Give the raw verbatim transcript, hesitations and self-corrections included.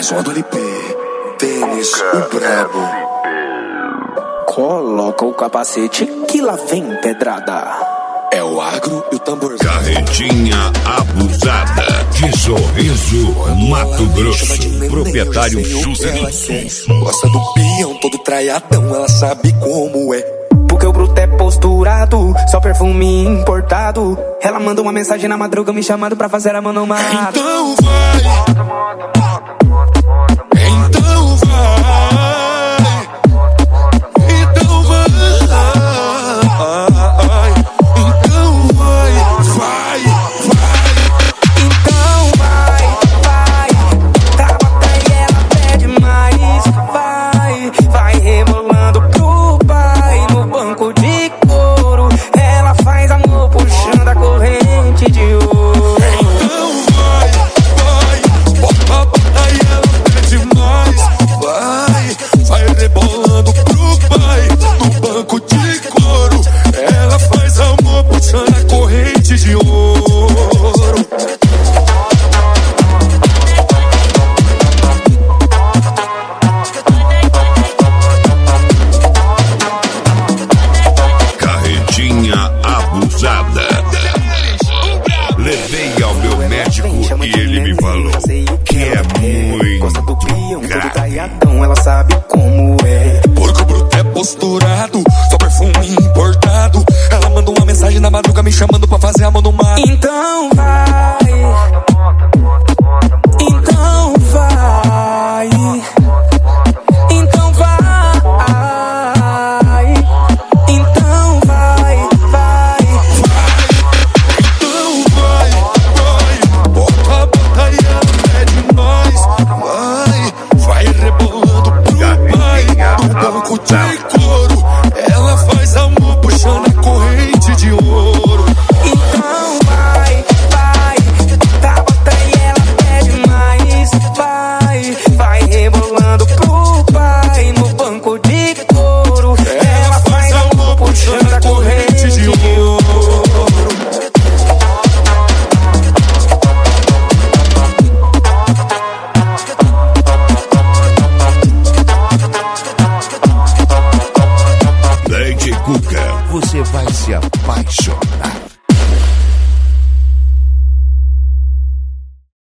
Mais uma do L P, Denis, o brabo. Coloca o capacete que lá vem pedrada. É o agro e o tamborzão. Carretinha abusada de Sorriso, Mato Grosso. Proprietário Juscelino. Gosta do peão todo traiadão, ela sabe como é. Porque o bruto é posturado, só perfume importado. Ela manda uma mensagem na madruga me chamando pra fazer a manomada. Então vai, então vai, então vai, então vai, vai, vai. Então vai, vai, pra bater ela pede mais. Vai, vai rebolando pro pai no banco de couro. Ela faz amor puxando a corrente de ouro. Então vai, vai, bota, bota e ela pede mais. Vai, vai rebolando pro pai no banco de couro. Ela faz amor puxando a corrente de ouro. Carretinha abusada. Levei ao meu médico e ele me falou que é muito Gosta do peão, todo grave. traiadão, ela sabe